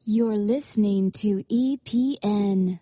You're listening to EPN.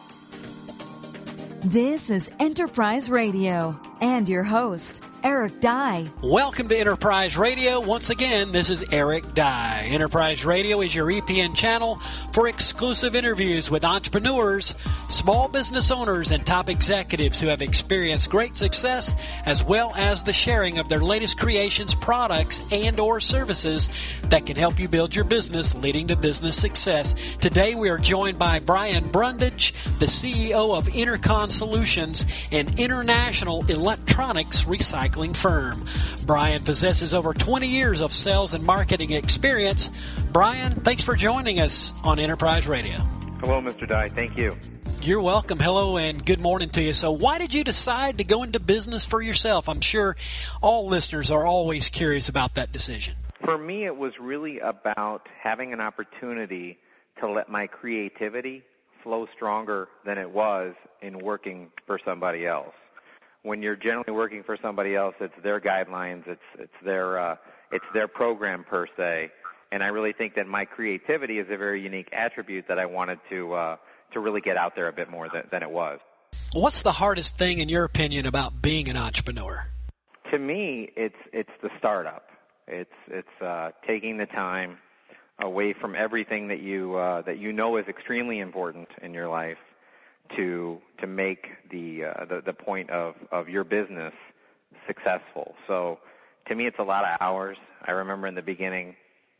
This is Enterprise Radio and your host, Eric Dye. Welcome to Enterprise Radio. Once again, this is Eric Dye. Enterprise Radio is your EPN channel for exclusive interviews with entrepreneurs, small business owners, and top executives who have experienced great success, as well as the sharing of their latest creations, products, and or services that can help you build your business, leading to business success. Today, we are joined by Brian Brundage, the CEO of Intercon Solutions, an international electronics recycling firm. Brian possesses over 20 years of sales and marketing experience. Brian, thanks for joining us on Enterprise Radio. Hello, Mr. Dye. Thank you. You're welcome. Hello and good morning to you. So why did you decide to go into business for yourself? I'm sure all listeners are always curious about that decision. For me, it was really about having an opportunity to let my creativity flow stronger than it was in working for somebody else. When you're generally working for somebody else, it's their guidelines, it's their program per se, and I really think that my creativity is a very unique attribute that I wanted to really get out there a bit more than it was. What's the hardest thing, in your opinion, about being an entrepreneur? To me, it's the startup. It's taking the time away from everything that you know is extremely important in your life to make the point of your business successful. So to me, it's a lot of hours. I remember in the beginning,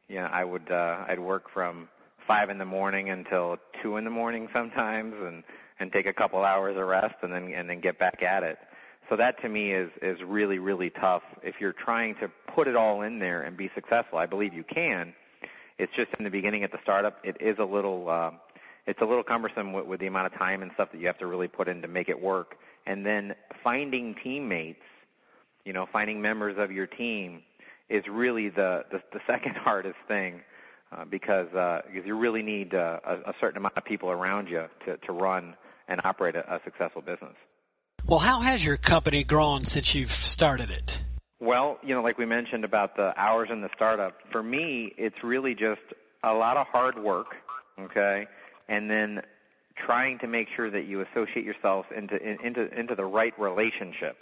I'd work from 5 in the morning until 2 in the morning sometimes, and take a couple hours of rest, and then get back at it. So that to me is really, really tough. If you're trying to put it all in there and be successful, I believe you can. It's just in the beginning at the startup, it is a little it's a little cumbersome with the amount of time and stuff that you have to really put in to make it work. And then finding teammates, finding members of your team is really the second hardest thing because you really need a certain amount of people around you to run and operate a successful business. Well, how has your company grown since you've started it? Well, like we mentioned about the hours in the startup, for me, it's really just a lot of hard work, okay, and then trying to make sure that you associate yourself into the right relationships,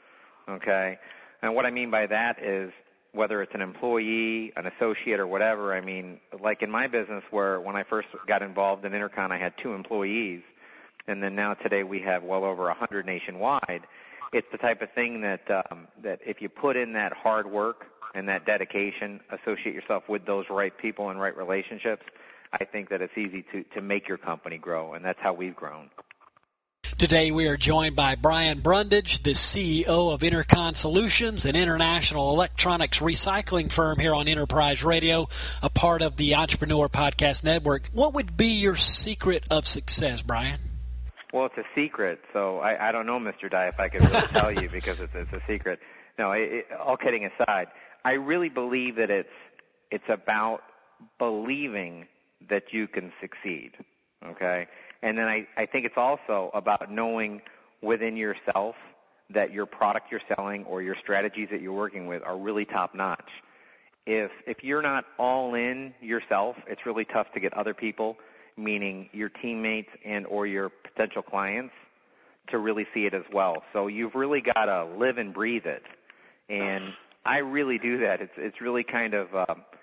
okay? And what I mean by that is whether it's an employee, an associate, or whatever, I mean, like in my business where when I first got involved in Intercon, I had 2 employees, and then now today we have well over 100 nationwide. It's the type of thing that if you put in that hard work and that dedication, associate yourself with those right people and right relationships, I think that it's easy to make your company grow, and that's how we've grown. Today we are joined by Brian Brundage, the CEO of Intercon Solutions, an international electronics recycling firm here on Enterprise Radio, a part of the Entrepreneur Podcast Network. What would be your secret of success, Brian? Well, it's a secret, so I don't know, Mr. Dye, if I could really tell you because it's a secret. No, all kidding aside, I really believe that it's about believing that you can succeed, okay? And then I think it's also about knowing within yourself that your product you're selling or your strategies that you're working with are really top-notch. If you're not all in yourself, it's really tough to get other people, meaning your teammates and or your potential clients, to really see it as well. So you've really got to live and breathe it. And I really do that. It's really kind of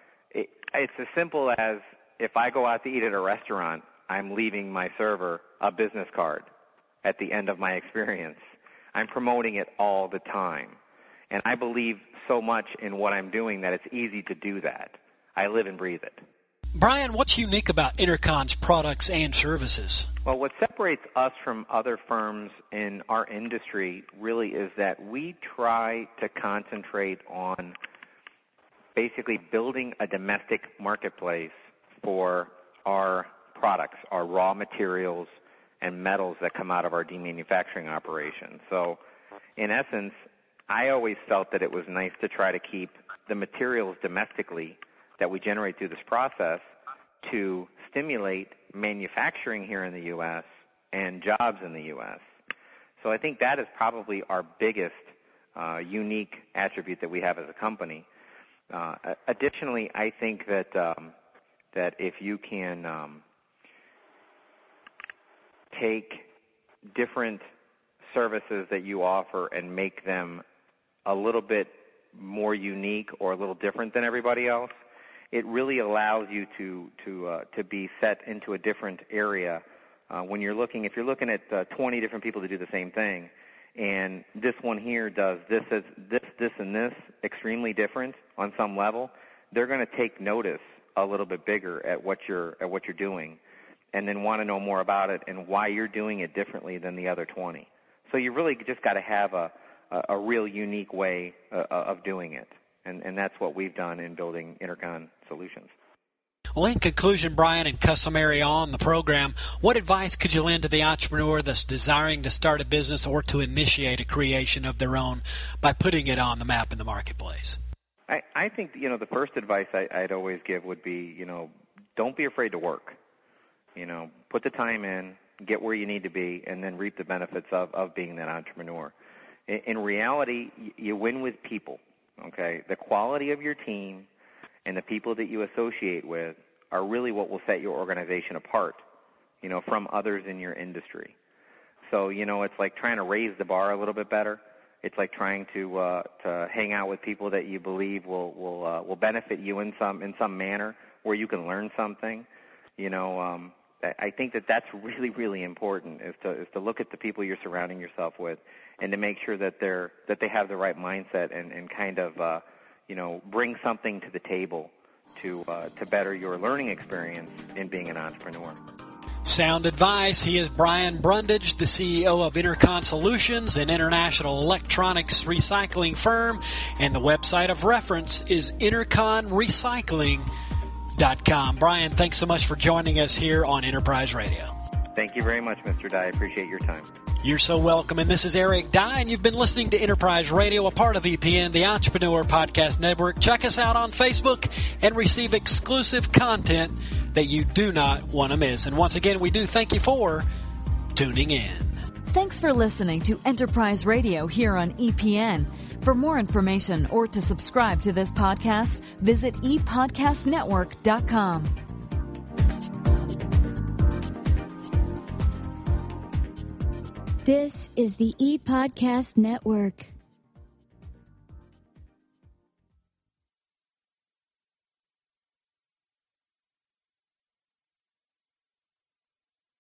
it's as simple as if I go out to eat at a restaurant, I'm leaving my server a business card at the end of my experience. I'm promoting it all the time. And I believe so much in what I'm doing that it's easy to do that. I live and breathe it. Brian, what's unique about Intercon's products and services? Well, what separates us from other firms in our industry really is that we try to concentrate on basically building a domestic marketplace for our products, our raw materials and metals that come out of our demanufacturing operation. So, in essence, I always felt that it was nice to try to keep the materials domestically that we generate through this process to stimulate manufacturing here in the U.S. and jobs in the U.S. So I think that is probably our biggest unique attribute that we have as a company. Additionally, I think that that if you can take different services that you offer and make them a little bit more unique or a little different than everybody else, it really allows you to be set into a different area. When you're looking, if you're looking at 20 different people to do the same thing, and this one here does this, and this extremely different on some level, they're going to take notice a little bit bigger at what you're doing, and then want to know more about it and why you're doing it differently than the other 20. So you really just got to have a real unique way of doing it, and that's what we've done in building Intercon Solutions. Well, in conclusion, Brian, and customary on the program, what advice could you lend to the entrepreneur that's desiring to start a business or to initiate a creation of their own by putting it on the map in the marketplace? I think, the first advice I'd always give would be, don't be afraid to work. Put the time in, get where you need to be, and then reap the benefits of being that entrepreneur. In reality, you win with people, okay? The quality of your team and the people that you associate with are really what will set your organization apart, from others in your industry. So, it's like trying to raise the bar a little bit better. It's like trying to hang out with people that you believe will benefit you in some manner, where you can learn something. I think that's really, really important is to look at the people you're surrounding yourself with, and to make sure that they have the right mindset and kind of bring something to the table to better your learning experience in being an entrepreneur. Sound advice. He is Brian Brundage, the CEO of Intercon Solutions, an international electronics recycling firm, and the website of reference is interconrecycling.com. Brian, thanks so much for joining us here on Enterprise Radio. Thank you very much, Mr. Dye. I appreciate your time. You're so welcome. And this is Eric Dye, and you've been listening to Enterprise Radio, a part of EPN, the Entrepreneur Podcast Network. Check us out on Facebook and receive exclusive content that you do not want to miss. And once again, we do thank you for tuning in. Thanks for listening to Enterprise Radio here on EPN. For more information or to subscribe to this podcast, visit epodcastnetwork.com. This is the ePodcast Network.